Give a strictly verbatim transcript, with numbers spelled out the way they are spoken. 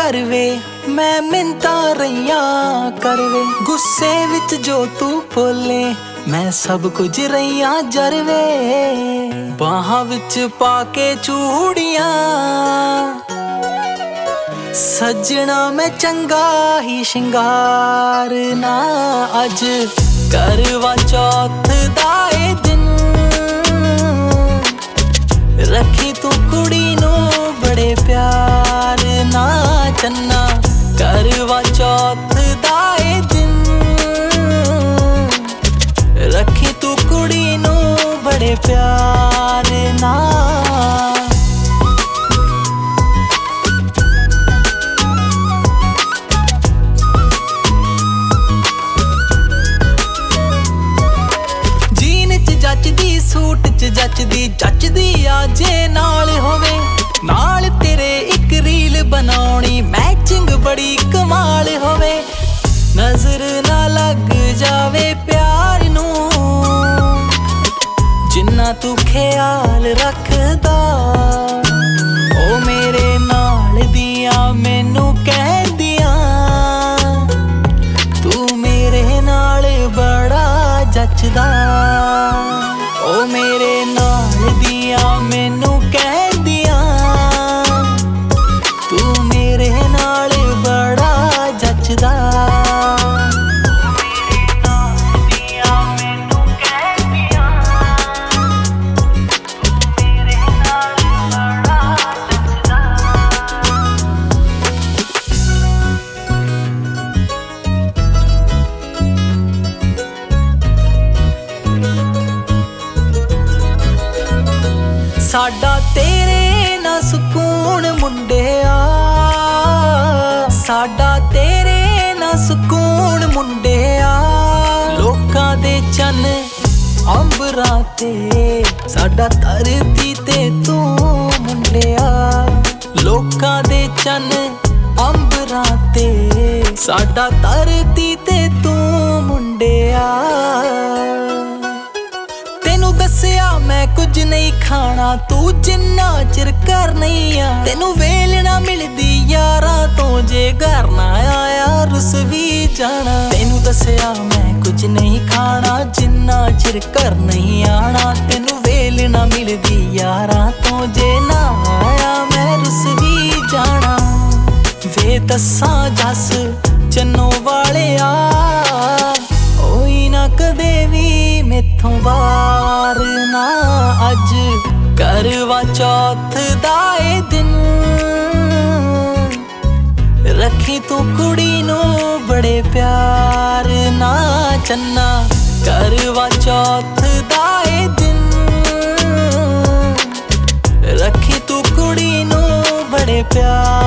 कर वे मैं मिन्नतां रहियां कर वे गुस्से विच जो तू बोले मैं सब कुछ रहियां जरवे बाहां विच पाके चूड़ियां सजना मैं चंगा ही शिंगार ना अज करवा चौथ दा ए दिन रखी तू कुड़ी नू बड़े प्यार ना चन्ना करवा चौथ दा ए दिन रखी तू कुड़ी नू बड़े प्यार ना जीन च जचदी सूट च जचदी जचदी आजे नाल होवे नाल तेरे एक रील बनाउणी मैचिंग बड़ी कमाल होवे नजर ना लग जावे प्यार नू जिन्ना तू ख्याल रखदा ओ मेरे नाल दियां मैनू कहदियां तू मेरे नाल बड़ा जचदा ओ मेरे नाल दियां मैनू कहदियां तू मेरे नाल बड़ा जचदा साडा तेरे ना सुकून मुंडिया साडा तेरे ना सुकून मुंडिया लोकां दे चन अंबरां ते साडा धरती ते तू मुंडिया लोकां दे चन अंबरां ते साडा धरती ते तू मुंडिया दस्सिया मैं कुछ नहीं खाना तू जिन्ना चिर घर नहीं आ तेनू वेल ना मिलदी यारा तो जे घर ना आया रुस भी जाना तेनू दस्सिया मैं कुछ नहीं खाना जिन्ना चिर घर नहीं आना तेनू वेल ना मिलदी यारा तो जे ना आया मैं रुस भी जाना वे दस्सां जस चन्नो वाले आ ओई ना कदे भी मेथों बार ना अज करवा चौथ दा ए दिन रखी तू कुड़ी नू बड़े प्यार ना चन्ना करवा चौथ दा ए दिन रखी तू कुड़ी नू बड़े प्यार